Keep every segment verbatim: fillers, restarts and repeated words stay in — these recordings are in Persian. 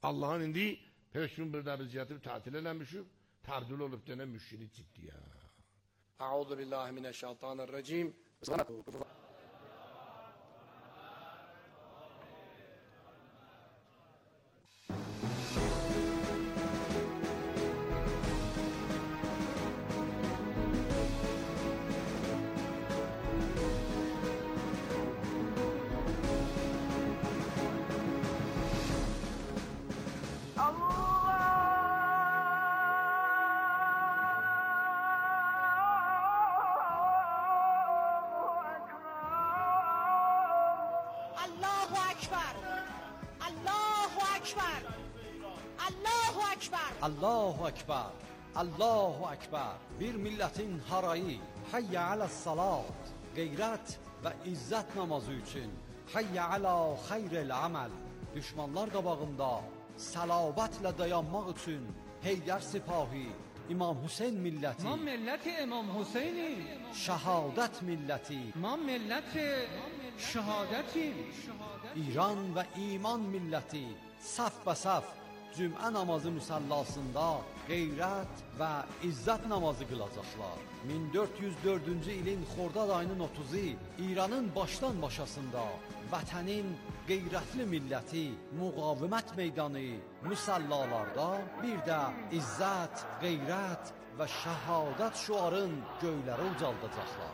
Allah'ın indi Peygamber rıziyatı tatil eləmişik. Tardul olup dene müşrik çıktı ya. Euzu billahi mineşşeytanirracim. Allahu Ekber, Allahu Ekber. Bir milletin harayı, hayye aləs-salat, qeyrət və izzət namazı üçün, hayye alə xeyril amel. Düşmanlar qabağında səlabətlə dayanmaq üçün Heydər Sipahi, İmam Hüseyn milləti, İmam milləti İmam Hüseyni, şəhadət milləti, İmam milləti şəhadəti, İran və iman milləti saf və saf cümə namazı müsallasında qeyrət və izzət namazı qılacaqlar. min dörd yüz dördüncü ilin Xordad ayının otuzu İranın başdan başasında vətənin qeyrətli milləti müqavimət meydanı müsallalarda bir də izzət, qeyrət və şəhadət şüarın göyləri ucaldacaqlar.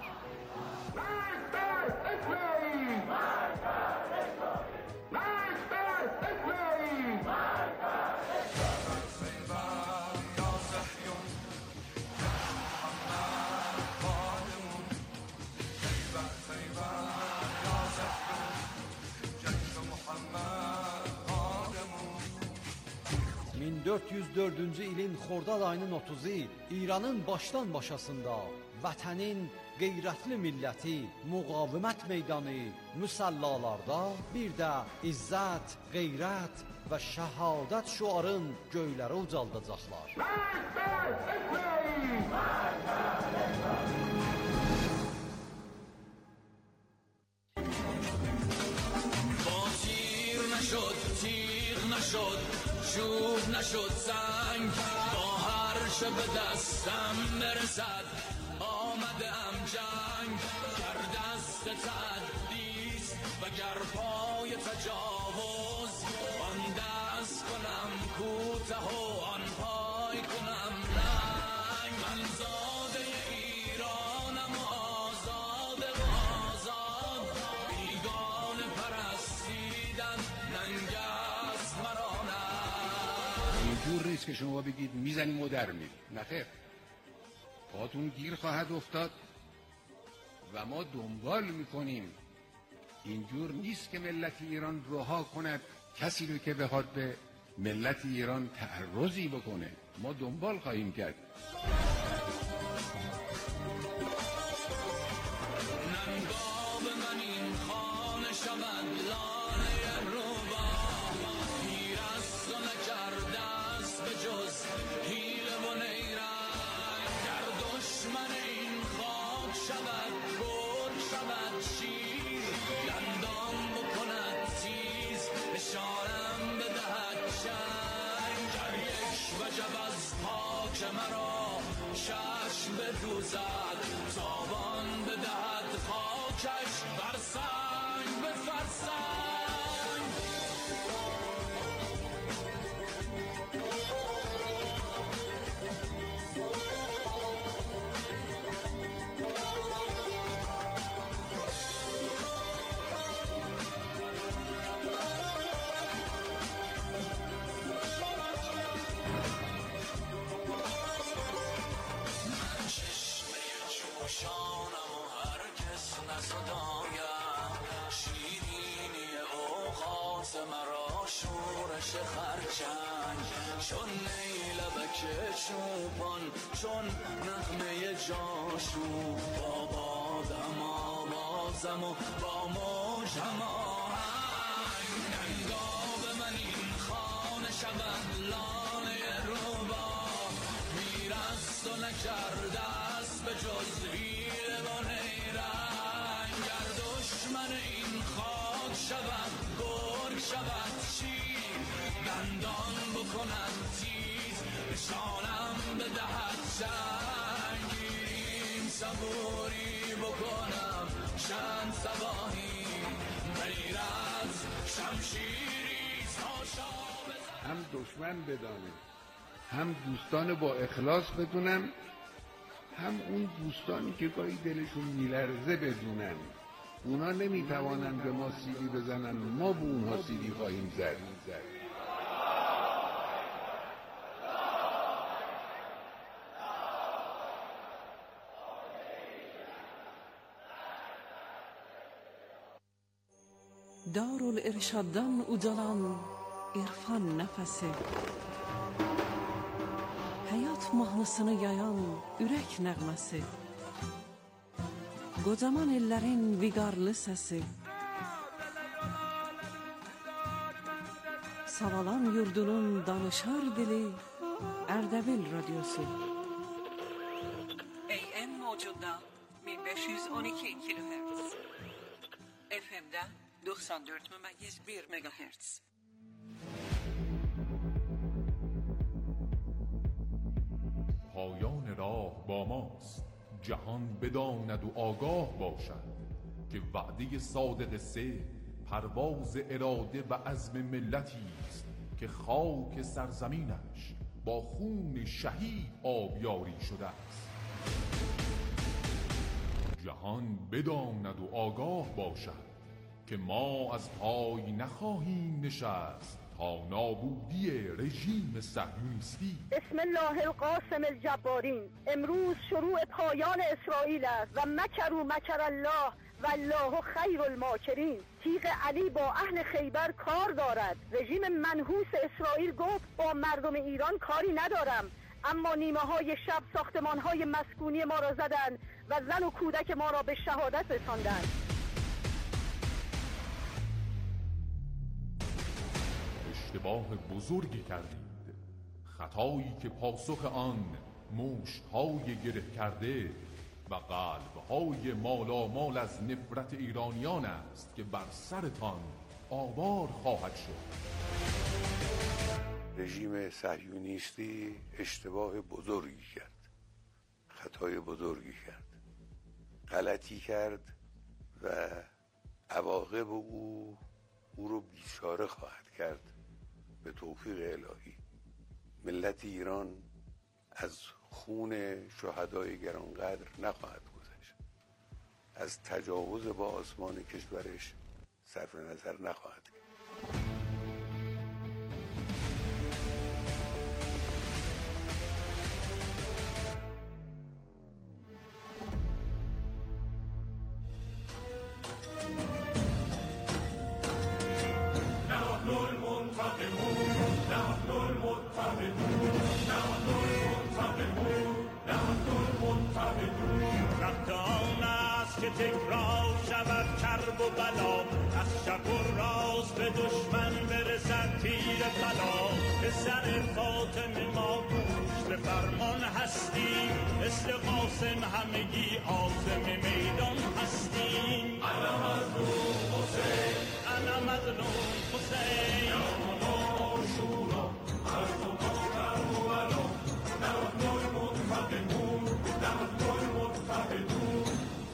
min dörd yüz dördüncü ilin Xordad ayının otuzu İranın başdan başasında vətənin qeyrətli milləti müqavimət meydanı müsallalarda bir də izzət, qeyrət və şəhadət şüarın göyləri ucaldacaqlar. نشد تیغ نشد چوب نشد سنگ با هر چه به دستم برسد آمدم جنگ گر دست تدریس و گر پای تجاوز آن دست کنم کوته و آن پای کنم ننگ من زاده ایرانم و آزاد و آزاد بیگانه پرستیدن ننگ است مرا نه. اینجور نیست که شما بگید میزنیم و در میریم، نخیر، پاتون گیر خواهد افتاد و ما دنبال میکنیم. اینجور نیست که ملت ایران رها کند کسی رو که بخواد به ملت ایران تعرضی بکنه. ما دنبال خواهیم کرد. ننگاه من این خانه شود لانه روبا پیر است و نکرده است به جز حیله و نیرنگ گر دشمن این خاک شود گل شود شیر گندام بکند تیز اشارم بدهد چنگ گر یک وجب از پاک مرا چشم بدوزد تابان بدهد خاکش بر سنگ به فرسنگ. شانم و هر کس نصدایم شیرینی اوقات مرا شورش خرچنگ چون نیلبک چوپان چون نغمه جاشو با بادم آوازم و با موجم آهنگ ننگاه من این خانه شود لانه روبا میرست و نکرده به جز حیله و نیرنگ گر دشمن این خاک شود گرگ شود شیر دندان بکنم تیز نشانم بدهد شنگ گیریم صبوری بکنم چند سباهی غیر از شمشیری ساشا هم دشمن بدانه هم دوستان با اخلاص بدونم هم اون دوستانی که گاهی دلشون میلرزه بدونن اونا نمیتوانن به ما سیلی بزنن ما به اونها سیلی خواهیم زد. Darul-Irshad'dan ucalan irfan nəfəsi, həyat mahnısını yayan ürək nəğməsi, qocaman ellərin viqarlı səsi, Savalan yurdunun danışar dili, Ərdəbil radyosu. A M mövcudda bin beş yüz on iki kilohertz, F M'də doksan dört ممیز bir مگاهرتز. پایان راه با ماست، جهان بداند و آگاه باشد که وعده صادق سه پرواز اراده و عزم ملتی است که خاک سرزمینش با خون شهید آبیاری شده است. جهان بداند و آگاه باشد که ما از پای نخواهیم نشست تا نابودی رژیم صهیونیستی. بسم الله القاسم الجبارین. امروز شروع پایان اسرائیل است و مکروا مکر الله و الله خیر الماکرین. تیغ علی با اهل خیبر کار دارد. رژیم منحوس اسرائیل گفت با مردم ایران کاری ندارم، اما نیمه های شب ساختمان های مسکونی ما را زدند و زن و کودک ما را به شهادت رساندند. اشتباه بزرگی کردید، خطایی که پاسخ آن مشت‌های گره کرده و قلب‌های مالامال از نفرت ایرانیان است که بر سرتان آوار خواهد شد. رژیم صهیونیستی اشتباه بزرگی کرد، خطای بزرگی کرد، غلطی کرد و عواقب او او رو بیچاره خواهد کرد. به توفیق الهی ملت ایران از خون شهدای گرانقدر نخواهد گذشت، از تجاوز با آسمان کشورش صرف نظر نخواهد کرد. تکرار شود کرب و بلا، از شب و راز به دشمن برسد تیر بلا. به سر فاطمه ما گوش به فرمان هستیم، مثل قاسم همگی عازم میدان هستیم. انا مظلوم حسین، انا مظلوم حسین، یا شورا مردم کربلا، نحن المنتقمون، نحن المتحدون.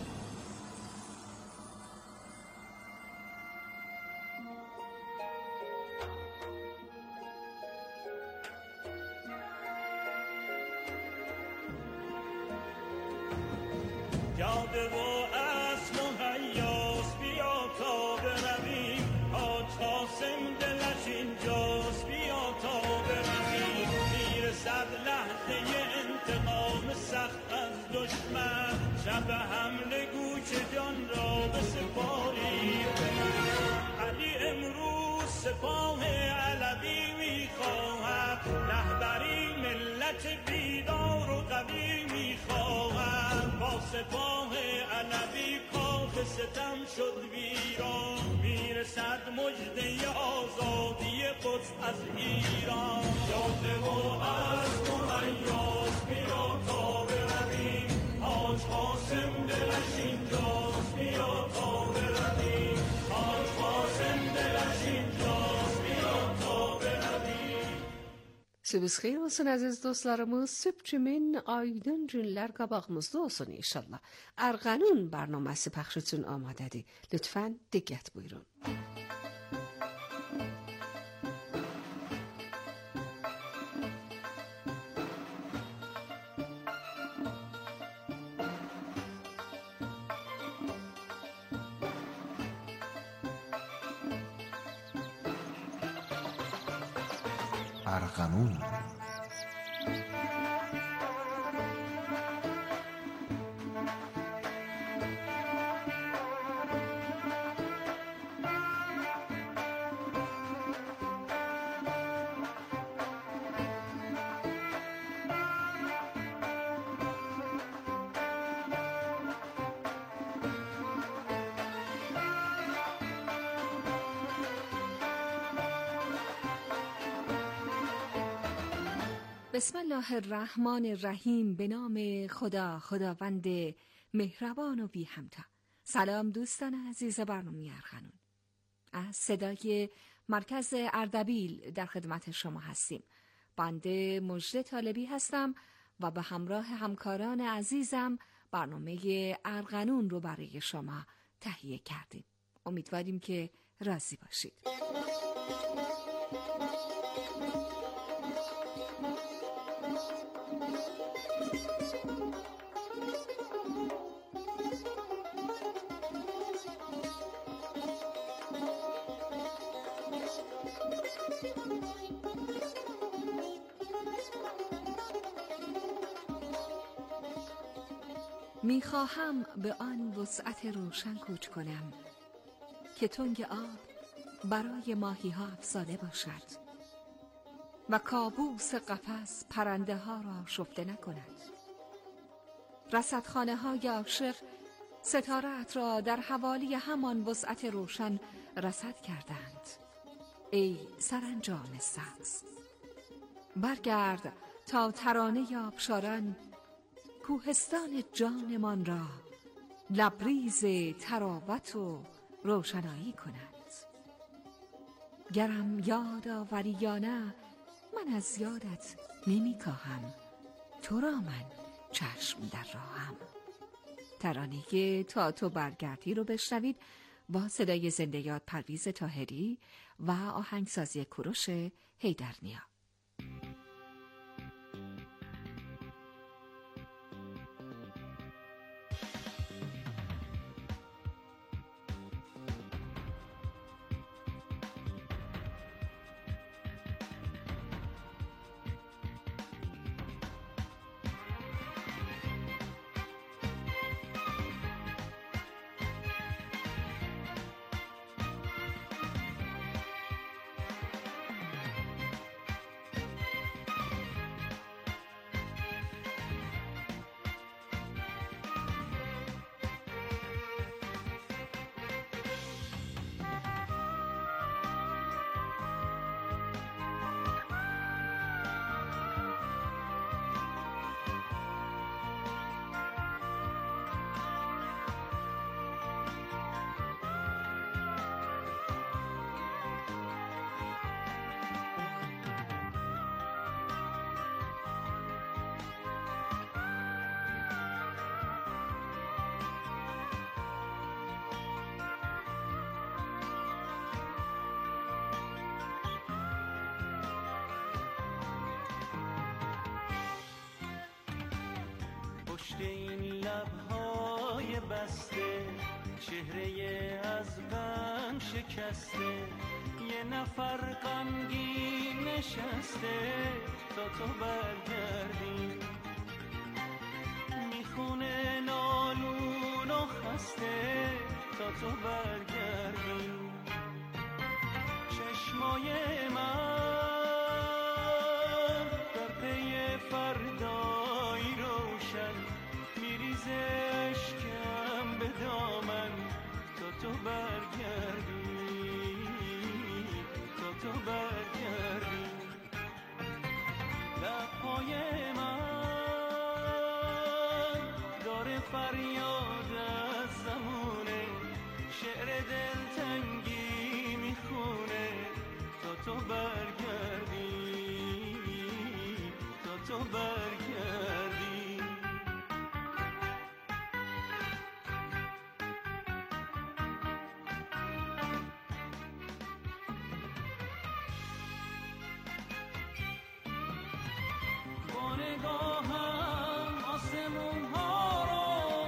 یاده و از مهیاس بیا تا برویم، حاج قاسم دلش اینجاست بیا تا برویم. میرسد لحظه انتقام سخت از دشمن، شب حمله گوش جان را بسپاریم. علی امروز سپاه علوی میخواهد، رهبری ملت بیدار و قوی میخواهد. با سپاه علوی کاخ ستم شد ویران، میرسد مژده آزادی قدس از ایران. یاده و از مهیاس بیا تا برویم، حاج قاسم دلش اینجاست بیا تا برویم. حاج قاسم دلش اینجاست بیا تا برویم. Sabahınız xeyir olsun aziz dostlarımız. Sübçümün aydın günler qabağımızda olsun inşallah. Erqanun برنامه‌si pəxş üçün amadədir. Lütfən diqqət buyurun. ارغنون بسم الله الرحمن الرحیم. به نام خدا، خداوند مهربان و بی همتا. سلام دوستان عزیز برنامه ارغنون. از صدای مرکز اردبیل در خدمت شما هستیم. بنده مژده طالبی هستم و به همراه همکاران عزیزم برنامه ارغنون رو برای شما تهیه کردیم. امیدواریم که راضی باشید. میخواهم به آن وسعت روشن کوچ کنم که تنگ آب برای ماهی ها افسانه باشد و کابوس قفس پرنده ها را شفته نکند. رصدخانه های عاشق ستاره‌ات را در حوالی همان وسعت روشن رصد کردند. ای سرانجام سبز، برگرد تا ترانه آبشاران کوهستان جانمان را لبریز تراوت و روشنایی کند. گرم یاد آوری یا نه، من از یادت نمی کاهم، تو را من چشم در راهم. ترانه تا تو برگردی رو بشنوید با صدای زنده یاد پرویز طاهری و آهنگسازی کوروش حیدرنیا. پشت این لبهای بسته، چهره از غم شکسته، یه نفر غمگین نشسته تا تو برگردی. میخونه نالون و خسته تا تو برگردی. چشمای من در پی فردای روشن میریزه اشکم به دامن تا تو برگردی، تا تو برگردی. لبهای من داره فریاد از زمونه، شعر دلتنگی میخونه تا تو برگردی. تو برگردی. با نگاهم آسمون ها رو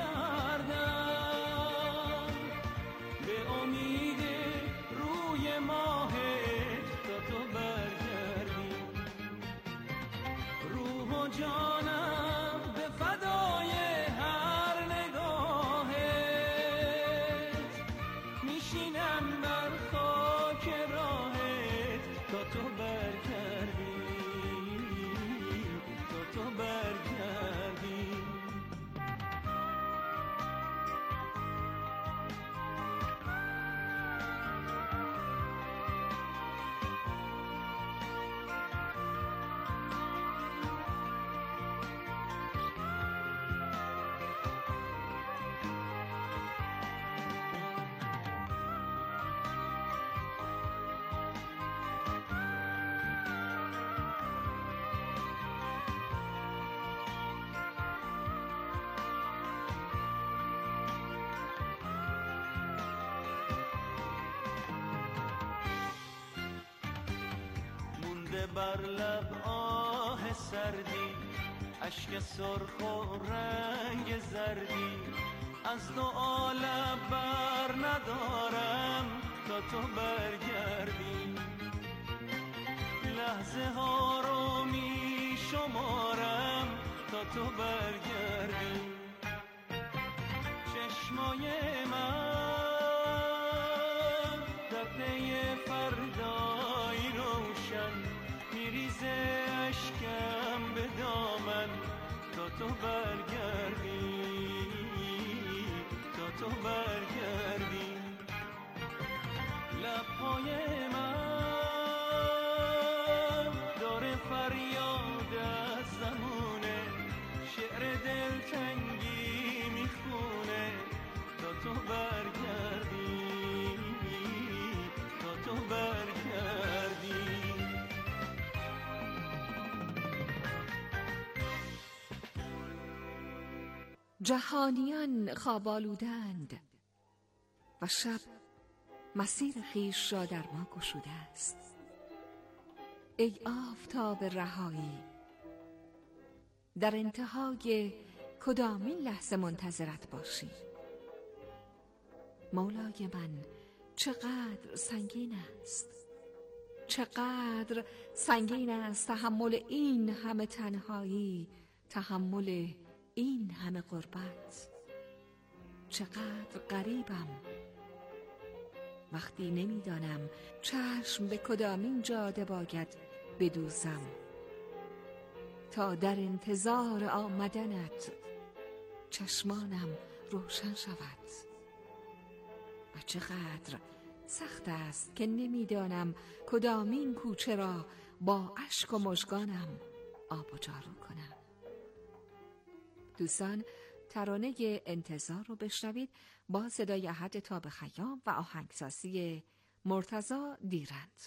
میگردم به امید روی ماهت تا تو برگردی. روح و جانم به فدای هر نگاهت میشینم بر خاک راهت تا تو برگردی، تا تو برگردی. مونده بر لب آه سردی، اشک سرخ و رنگ زردی، از دو عالم بر ندارم تا تو برگردی. لحظه ها رو می شمارم تا تو برگردی. چشمای من در پی فردای روشن میریزه اشکم به دامن تا تو برگردی، تا تو برگردی. لبهای من داره فریاد از زمونه، شعر دلتنگی میخونه تا تو برگردی، تا تو برگردی. جهانیان خواب آلودند و شب مسیر خویش را در ما گشوده است. ای آفتاب رهایی، در انتهای کدامین لحظه منتظرت باشی؟ مولای من چقدر سنگین است، چقدر سنگین است تحمل این همه تنهایی، تحمل این همه غربت. چقدر غریبم وقتی نمیدانم چشم به کدامین جاده باید بدوزم تا در انتظار آمدنت چشمانم روشن شود. و چقدر سخت است که نمیدانم کدامین کوچه را با اشک و مژگانم آب و جارو کنم. دوستان، ترانه انتظار رو بشنوید با صدای احد تاب خیام و آهنگسازی مرتضی دیرند.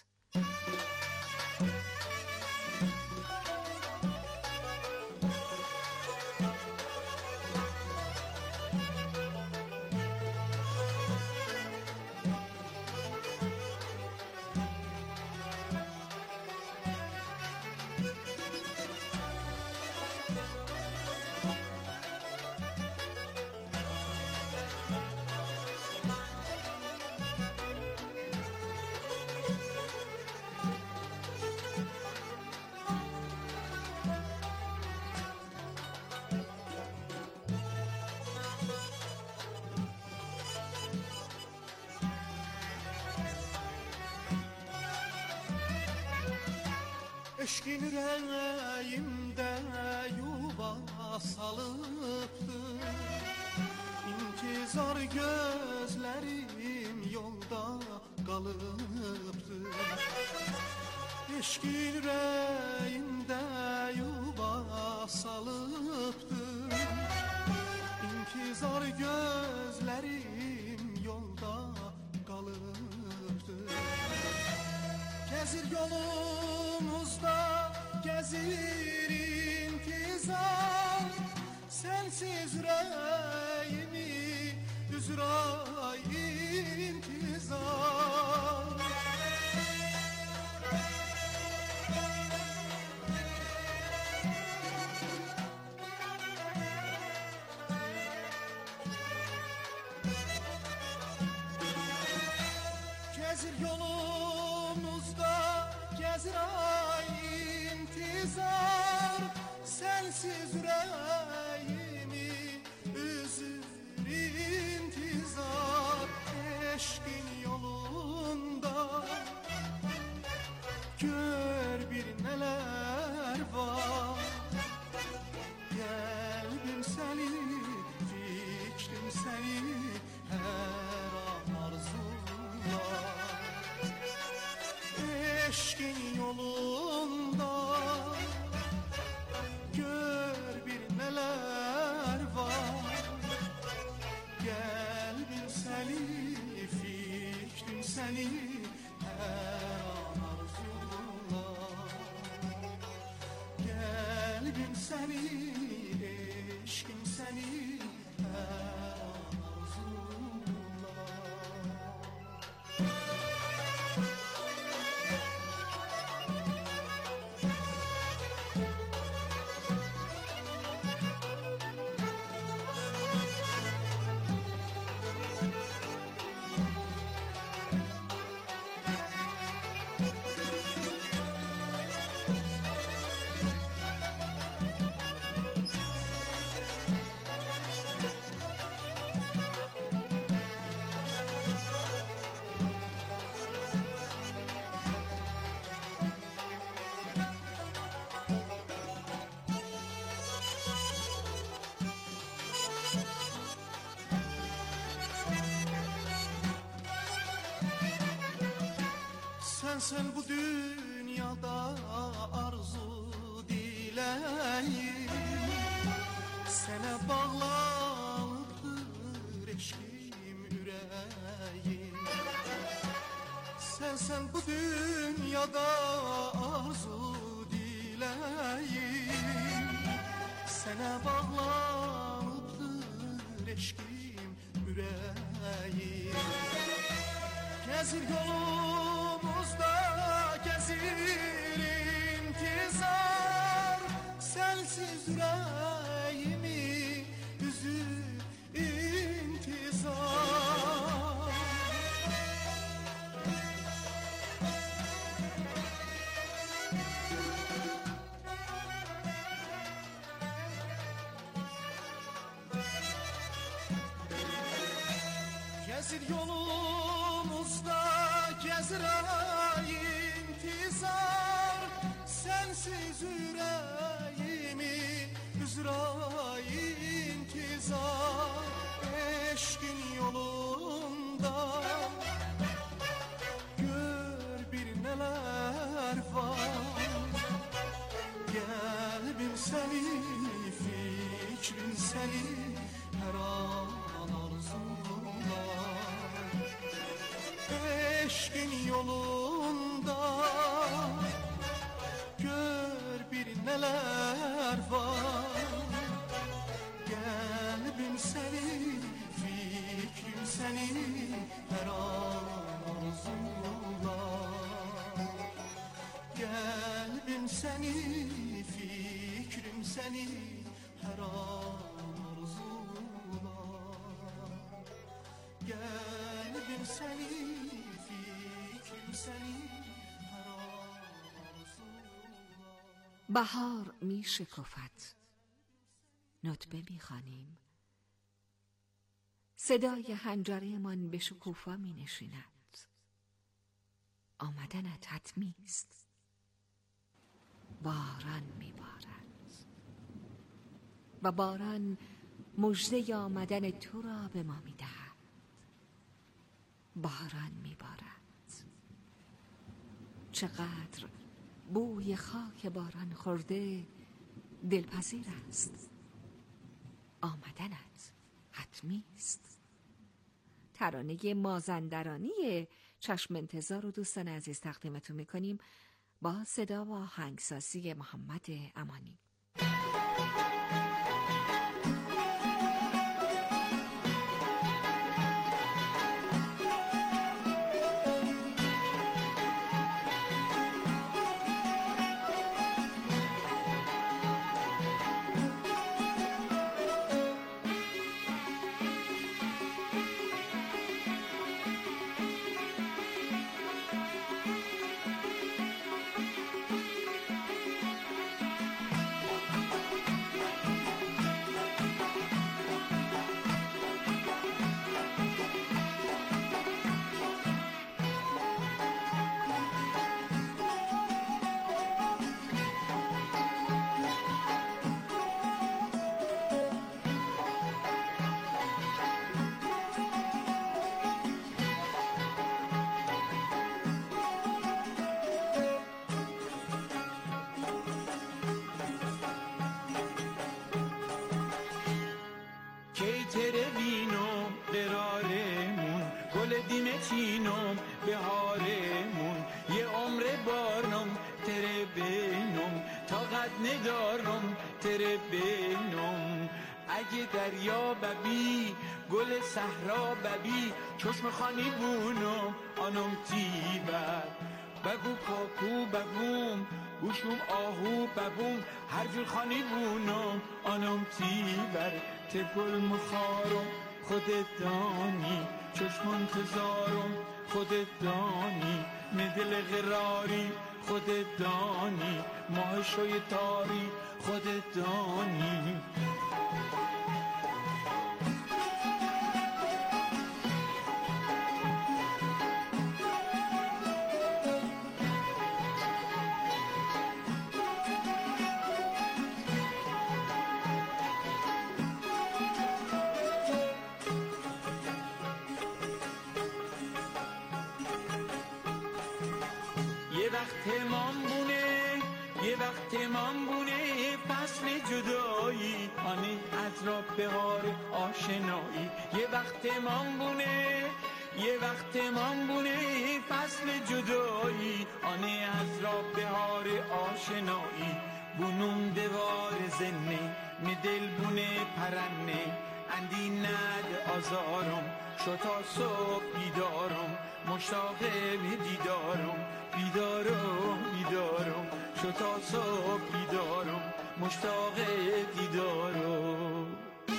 Eşkin rəyimdə yuva salıbdır, İntizar gözlərim yolda qalıbdır. Eşkin rəyimdə yuva salıbdır, İntizar gözlərim yolda qalıbdır. Gəzir yolumuzda, gəzirik sensiz yüreğimi üzray intizar. Gezir yolumuzda, gezir ay intizar, sensiz yüreğimi üzür intizar. Eşkin yolunda gör bir neler var, kalbim seni, fikrim seni, her an arzular. Eşkin yolunda gör bir neler var, kalbim seni, fikrim seni, her an arzular. Kalbim seni, eşkim seni, her an arzular. Sen sen bu dünyada arzu dileyim, sana bağlanıdır eşkim yüreğim. Sen sen bu dünyada arzu dileyim, sana bağlanıdır eşkim yüreğim. Gezir yolumuzda, gezir intizar, sensiz yüreğimi üzür intizar. Gezir yolumuzda, gezir ay intizar, sensiz yüreğimi üzür ay intizar. Eşkin yolunda gör bir neler var, kalbim seni, fikrim seni, her an arzular. Eşkin yolunda gör bir neler var, kalbim seni, fikrim seni, her an arzular. Kalbim seni, fikrim seni, her an arzular. Kalbim seni, fikrim seni, her an arzular. بهار می شکفت، نطبه می خوانیم، صدای حنجره من به شکوفا می نشیند. آمدنت حتمی است، باران می بارد و باران مژده آمدن تو را به ما می دهد. باران می بارد، چقدر بوی خاک باران خورده دلپذیر است. آمدنت حتمی است. ترانه مازندرانی چشم انتظار رو دوستان عزیز تقدیمتون میکنیم با صدا و آهنگسازی محمد امانی. ندارم تره بینم اگه دریا ببی گل صحرا ببی چشم خانی بونم آنم تیبر بگو کاکو ببوم گوشم آهو ببوم هر جور خانی بونم آنم تیبر تگل مخارم خودت دانی چشم انتظارم خودت دانی ندل غراری خودت دانی ماه شوی تاری خودت دانی یه وقت امام بونه یه وقت امام بونه فصل جدایی آنه از را بهار آشنایی یه وقت امام بونه یه وقت امام بونه فصل جدایی آنه از را بهار آشنایی بونم دوار زنه ندل بونه پرنه اندی ند آزارم شتا صبح بیدارم مشتاق دیدارم بیدارم بیدارم شتا صبح بیدارم مشتاق دیدارم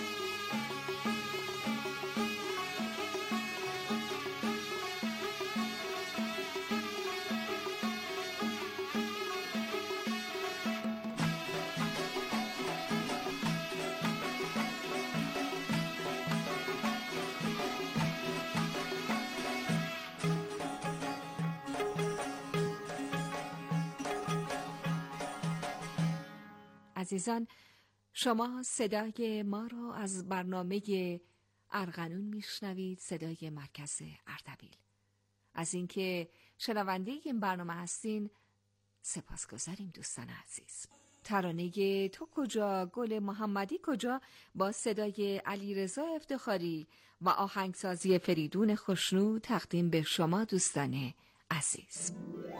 عزیزان، شما صدای ما رو از برنامه ارغنون میشنوید، صدای مرکز اردبیل. از اینکه شنونده این برنامه هستین سپاسگزاریم دوستان عزیز. ترانه تو کجا گل محمدی کجا با صدای علیرضا افتخاری و آهنگسازی فریدون خوشنود تقدیم به شما دوستان عزیز.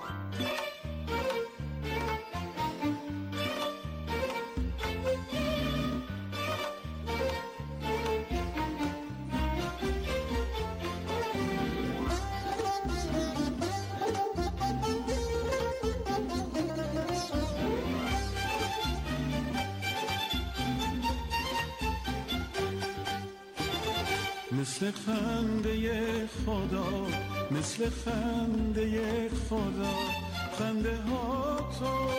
مثل خنده خدا مثل خنده خدا خنده ها تو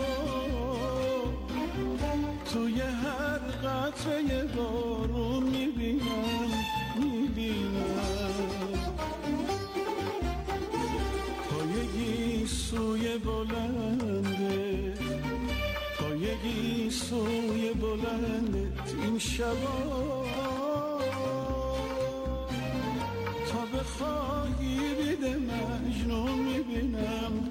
توی هر قطره بارون میبینم میبینم پایگی سوی بلنده پایگی سوی بلنده این شبا تا بخواهی بیده مجنون میبینم